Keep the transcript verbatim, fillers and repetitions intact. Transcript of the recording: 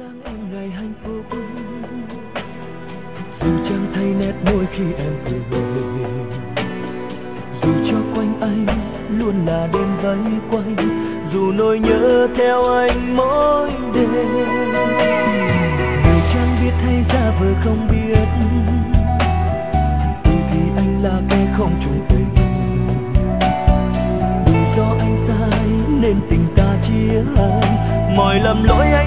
dáng em ngày hạnh phúc, dù chẳng thấy nét môi khi em cười, dù cho quanh anh luôn là đêm vây quanh, dù nỗi nhớ theo anh mỗi đêm. Người chẳng biết hay giả vờ không biết, từ thì anh là kẻ không chung tình. Vì do anh sai nên tình ta chia hai, mọi lầm lỗi